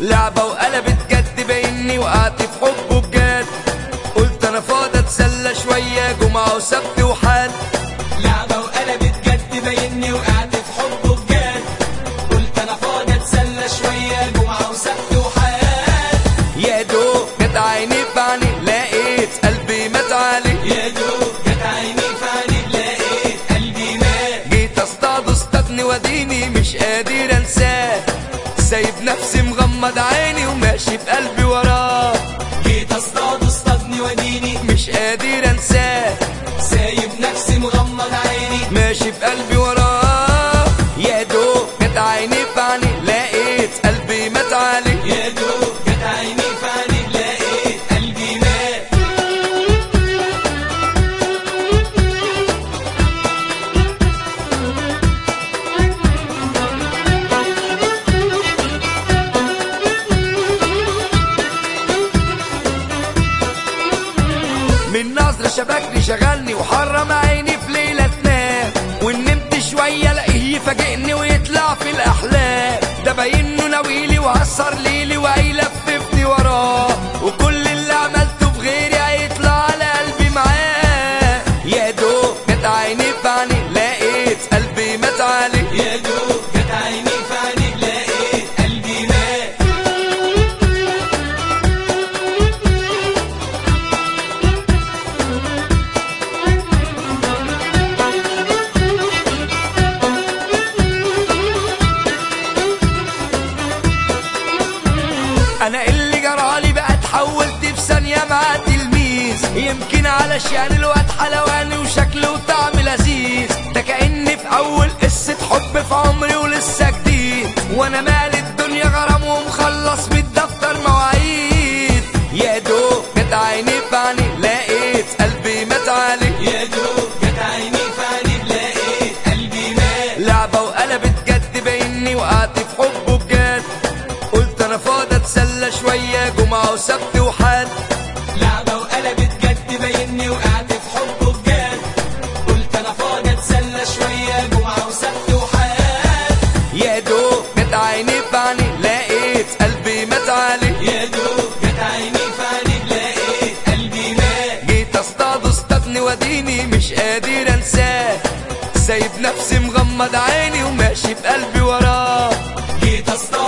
لعبة وقلبت جد بايني وقعت في حبه بجد. قلت انا فاضي اتسلى شوية جمعة وسبت وحد. لعبة وقلبت جد بايني وقعت في حبه بجد. قلت انا فاضي اتسلى شوية جمعة وسبت وحد. يا دوب جت عيني في عيني لقيت قلبي مات عليه. يا دوب جت عيني في عيني لقيت قلبي مات. جيت اصطاد اصطادني وديني مش قادر انساه، سايب نفسي مغمض عيني وماشي بقلبي وراه. جيت اصطاد اصطادني وديني مش قادر انساه، سايب نفسي مغمض عيني ماشي بقلبي وراه. يا دوب جت عيني في عيني لقيت قلبي مات عليه. يا دوب جت عيني في عيني لقيت قلبي مات. من نظرة شبكني شغلني وحرم عيني في ليلة تنام، وان نمت شوية الاقيه يفاجئني ويطلع في الاحلام. ده باين انه ناويلي وهسر ليلي وهيلففني وراه، وكل اللي عملته في غيري هيطلع على قلبي معاه. يا دوب جت عيني في عيني لقيت قلبي مات عليه. يا دوب جت عيني في عيني لقيت قلبي مات. انا اللي جرالي بقى اتحولت في ثانية مع تلميذ، يمكن علشان الواد حلواني وشكله وطعم لذيذ. ده كأني في اول قصة حب في عمري ولسه جديد، وانا مالي الدنيا غرام ومخلص بالدفتر مواعيد. يا دوب جت عيني في عيني لقيت قلبي مات عليه. يا دوب جت عيني في عيني لقيت قلبي مات. لعبة وقلبت جد بايني وقعت في حبه بجد. قلت انا فاضي اتسلى شوية جمعة وسبت وحد. لعبة وقلبت جد بايني وقعت في حبه بجد. قلت انا فاضي اتسلى شوية جمعة وسبت وحد. يا دوب جت عيني في عيني لقيت قلبي مات عليه. يا دوب جت عيني في عيني لقيت قلبي مات. جيت اصطاد اصطادني وديني مش قادر انساه، سايب نفسي مغمض عيني وماشي بقلبي وراه. جيت اصطاد